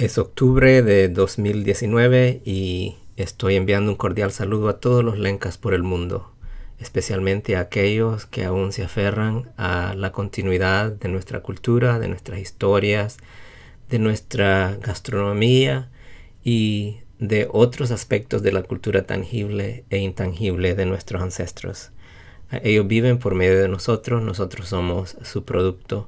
Es octubre de 2019 y estoy enviando un cordial saludo a todos los lencas por el mundo, especialmente a aquellos que aún se aferran a la continuidad de nuestra cultura, de nuestras historias, de nuestra gastronomía y de otros aspectos de la cultura tangible e intangible de nuestros ancestros. Ellos viven por medio de nosotros, nosotros somos su producto,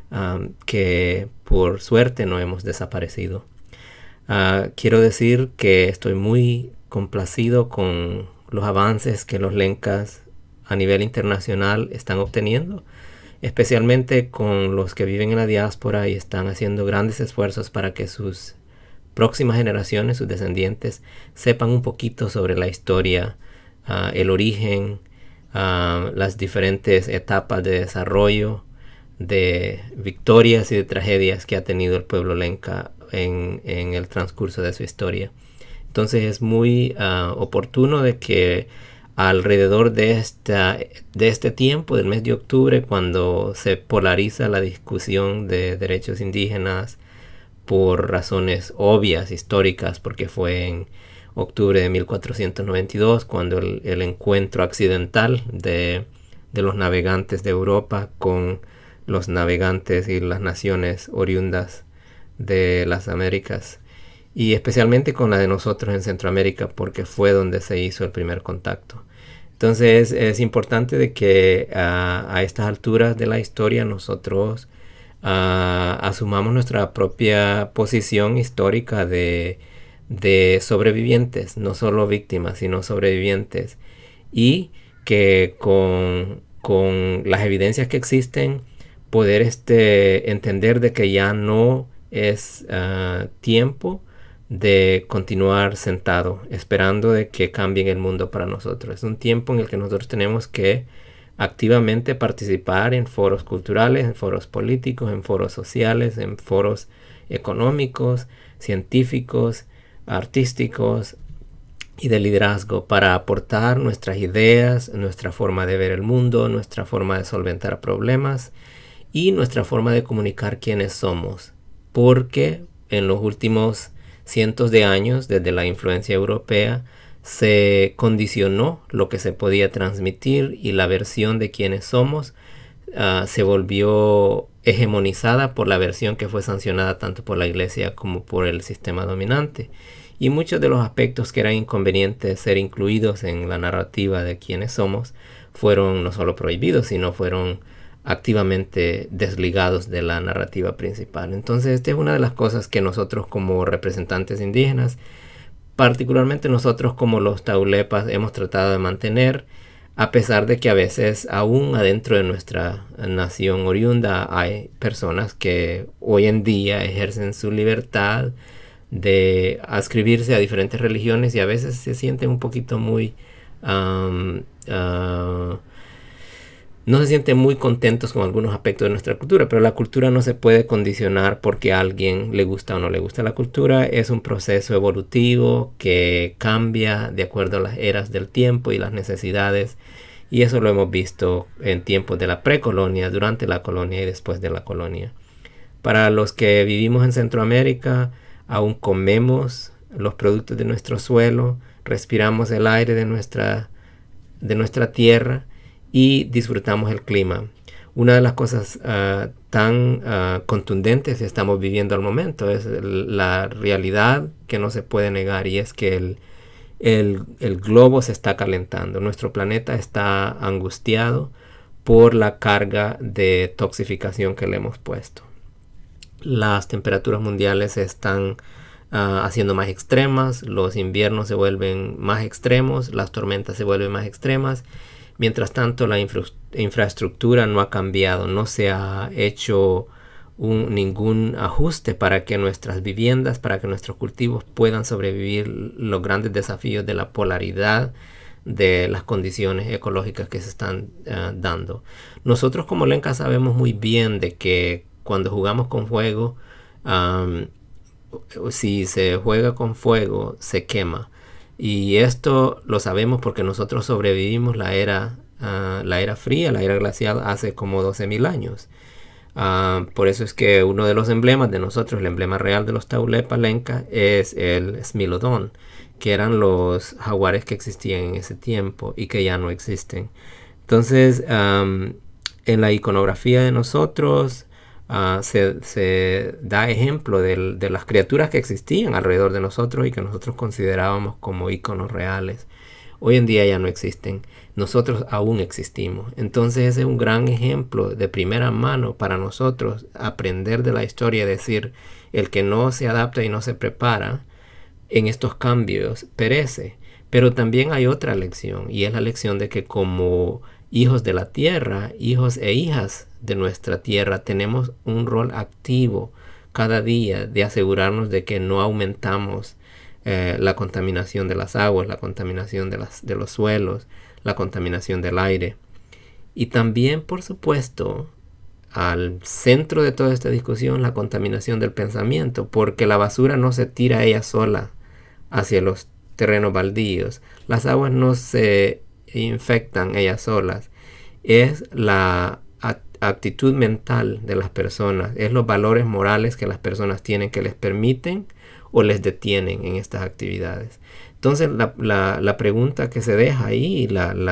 que por suerte no hemos desaparecido. Quiero decir que estoy muy complacido con los avances que los lencas a nivel internacional están obteniendo, especialmente con los que viven en la diáspora y están haciendo grandes esfuerzos para que sus próximas generaciones, sus descendientes, sepan un poquito sobre la historia, el origen, las diferentes etapas de desarrollo, de victorias y de tragedias que ha tenido el pueblo lenca en el transcurso de su historia. Entonces es muy oportuno de que alrededor de este tiempo, del mes de octubre, cuando se polariza la discusión de derechos indígenas por razones obvias, históricas, porque fue en octubre de 1492 cuando el encuentro accidental de los navegantes de Europa con los navegantes y las naciones oriundas de las Américas, y especialmente con la de nosotros en Centroamérica, porque fue donde se hizo el primer contacto. Entonces es importante de que a estas alturas de la historia nosotros asumamos nuestra propia posición histórica de sobrevivientes, no solo víctimas, sino sobrevivientes, y que con las evidencias que existen, poder entender de que ya no es tiempo de continuar sentado esperando de que cambie el mundo para nosotros. Es un tiempo en el que nosotros tenemos que activamente participar en foros culturales, en foros políticos, en foros sociales, en foros económicos, científicos, artísticos y de liderazgo, para aportar nuestras ideas, nuestra forma de ver el mundo, nuestra forma de solventar problemas y nuestra forma de comunicar quiénes somos, porque en los últimos cientos de años, desde la influencia europea, se condicionó lo que se podía transmitir, y la versión de quiénes somos se volvió hegemonizada por la versión que fue sancionada tanto por la iglesia como por el sistema dominante. Y muchos de los aspectos que eran inconvenientes ser incluidos en la narrativa de quiénes somos fueron no solo prohibidos, sino fueron activamente desligados de la narrativa principal. Entonces esta es una de las cosas que nosotros como representantes indígenas, particularmente nosotros como los taulepas, hemos tratado de mantener, a pesar de que a veces aún adentro de nuestra nación oriunda hay personas que hoy en día ejercen su libertad de adscribirse a diferentes religiones y a veces se sienten un poquito muy no se sienten muy contentos con algunos aspectos de nuestra cultura, pero la cultura no se puede condicionar porque a alguien le gusta o no le gusta. La cultura es un proceso evolutivo que cambia de acuerdo a las eras del tiempo y las necesidades, y eso lo hemos visto en tiempos de la precolonia, durante la colonia y después de la colonia. Para los que vivimos en Centroamérica, aún comemos los productos de nuestro suelo, respiramos el aire de nuestra tierra y disfrutamos el clima. Una de las cosas tan contundentes que estamos viviendo al momento es la realidad que no se puede negar, y es que el globo se está calentando. Nuestro planeta está angustiado por la carga de toxificación que le hemos puesto. Las temperaturas mundiales se están haciendo más extremas, los inviernos se vuelven más extremos, las tormentas se vuelven más extremas. Mientras tanto, la infraestructura no ha cambiado, no se ha hecho ningún ajuste para que nuestras viviendas, para que nuestros cultivos puedan sobrevivir los grandes desafíos de la polaridad de las condiciones ecológicas que se están dando. Nosotros como lencas sabemos muy bien de que cuando jugamos con fuego, si se juega con fuego, se quema. Y esto lo sabemos porque nosotros sobrevivimos la era fría, la era glacial, hace como 12.000 años. Por eso es que uno de los emblemas de nosotros, el emblema real de los Taulepa Lenca, es el Smilodon, que eran los jaguares que existían en ese tiempo y que ya no existen. Entonces, en la iconografía de nosotros se da ejemplo de las criaturas que existían alrededor de nosotros y que nosotros considerábamos como iconos reales. Hoy en día ya no existen. Nosotros aún existimos. Entonces ese es un gran ejemplo de primera mano para nosotros aprender de la historia y decir, el que no se adapta y no se prepara en estos cambios perece. Pero también hay otra lección, y es la lección de que como hijos de la tierra, hijos e hijas de nuestra tierra, tenemos un rol activo cada día de asegurarnos de que no aumentamos la contaminación de las aguas, la contaminación de los suelos, la contaminación del aire. Y también, por supuesto, al centro de toda esta discusión, la contaminación del pensamiento, porque la basura no se tira ella sola hacia los terrenos baldíos. Las aguas no se infectan ellas solas. Es la actitud mental de las personas, es los valores morales que las personas tienen que les permiten o les detienen en estas actividades. Entonces la pregunta que se deja ahí,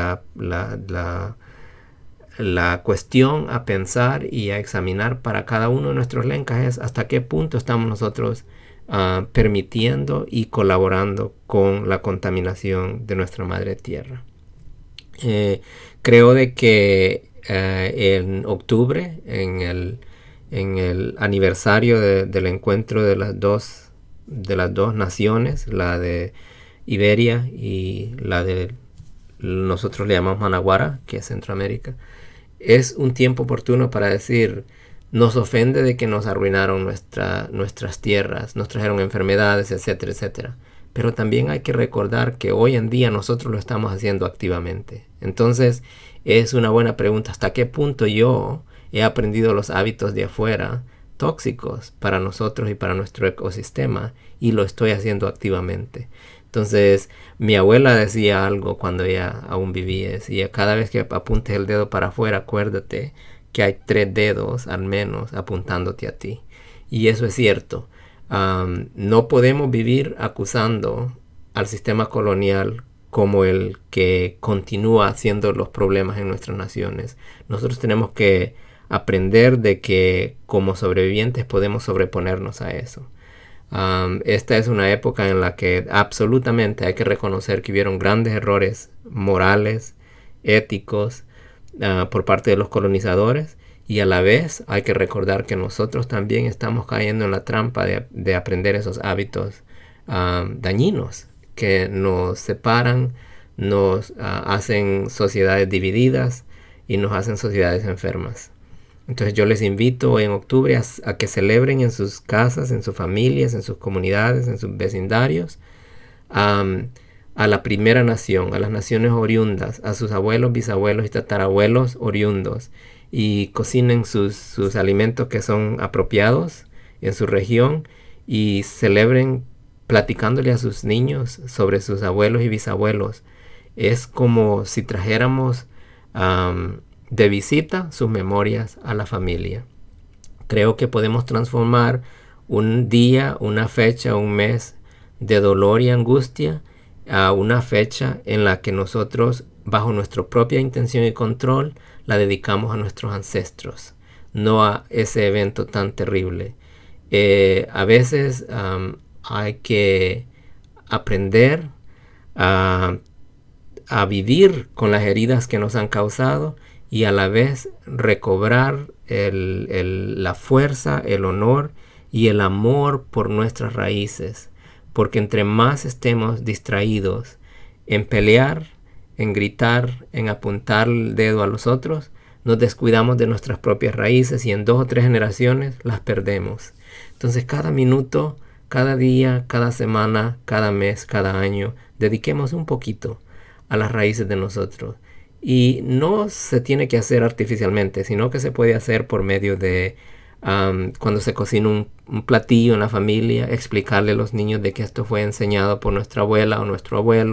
la cuestión a pensar y a examinar para cada uno de nuestros lencas es hasta qué punto estamos nosotros permitiendo y colaborando con la contaminación de nuestra madre tierra. Creo de que en octubre, en el aniversario del encuentro de las dos naciones, la de Iberia y la de nosotros le llamamos Managuara, que es Centroamérica, es un tiempo oportuno para decir, nos ofende de que nos arruinaron nuestras tierras, nos trajeron enfermedades, etcétera, etcétera. Pero también hay que recordar que hoy en día nosotros lo estamos haciendo activamente. Entonces es una buena pregunta, ¿hasta qué punto yo he aprendido los hábitos de afuera tóxicos para nosotros y para nuestro ecosistema y lo estoy haciendo activamente? Entonces mi abuela decía algo cuando ella aún vivía, decía, cada vez que apuntes el dedo para afuera, acuérdate que hay 3 dedos al menos apuntándote a ti. Y eso es cierto. No podemos vivir acusando al sistema colonial como el que continúa haciendo los problemas en nuestras naciones. Nosotros tenemos que aprender de que como sobrevivientes podemos sobreponernos a eso. Esta es una época en la que absolutamente hay que reconocer que hubieron grandes errores morales, éticos, por parte de los colonizadores, y a la vez hay que recordar que nosotros también estamos cayendo en la trampa de aprender esos hábitos dañinos que nos separan, nos hacen sociedades divididas y nos hacen sociedades enfermas. Entonces yo les invito en octubre a que celebren en sus casas, en sus familias, en sus comunidades, en sus vecindarios, a la primera nación, a las naciones oriundas, a sus abuelos, bisabuelos y tatarabuelos oriundos, y cocinen sus alimentos que son apropiados en su región y celebren platicándole a sus niños sobre sus abuelos y bisabuelos. Es como si trajéramos de visita sus memorias a la familia. Creo que podemos transformar un día, una fecha, un mes de dolor y angustia a una fecha en la que nosotros, bajo nuestra propia intención y control, la dedicamos a nuestros ancestros, no a ese evento tan terrible. A veces hay que aprender a vivir con las heridas que nos han causado y a la vez recobrar la fuerza, el honor y el amor por nuestras raíces. Porque entre más estemos distraídos en pelear, en gritar, en apuntar el dedo a los otros, nos descuidamos de nuestras propias raíces y en 2 o 3 generaciones las perdemos. Entonces cada minuto, cada día, cada semana, cada mes, cada año, dediquemos un poquito a las raíces de nosotros. Y no se tiene que hacer artificialmente, sino que se puede hacer por medio de cuando se cocina un platillo en la familia, explicarle a los niños de que esto fue enseñado por nuestra abuela o nuestro abuelo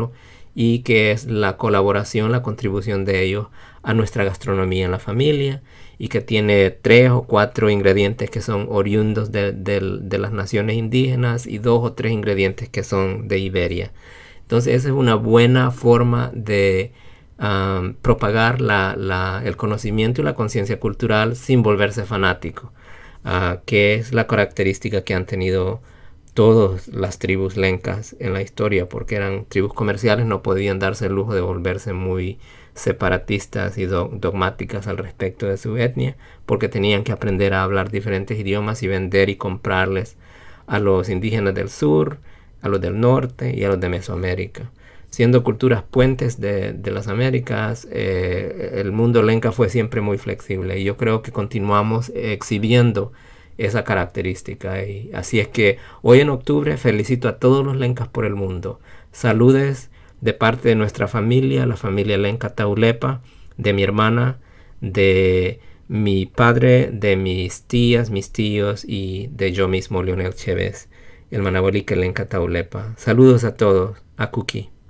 y que es la colaboración, la contribución de ellos a nuestra gastronomía en la familia, y que tiene 3 o 4 ingredientes que son oriundos de las naciones indígenas y 2 o 3 ingredientes que son de Iberia. Entonces esa es una buena forma de propagar el conocimiento y la conciencia cultural sin volverse fanático, que es la característica que han tenido todas las tribus lencas en la historia, porque eran tribus comerciales, no podían darse el lujo de volverse muy separatistas y dogmáticas al respecto de su etnia, porque tenían que aprender a hablar diferentes idiomas y vender y comprarles a los indígenas del sur, a los del norte y a los de Mesoamérica. Siendo culturas puentes de las Américas, el mundo lenca fue siempre muy flexible, y yo creo que continuamos exhibiendo esa característica. Y así es que hoy en octubre felicito a todos los lencas por el mundo. Saludes de parte de nuestra familia, la familia lenca Taulepa, de mi hermana, de mi padre, de mis tías, mis tíos y de yo mismo, Leonel Chévez, el Manabolique lenca Taulepa. Saludos a todos. A Kuki.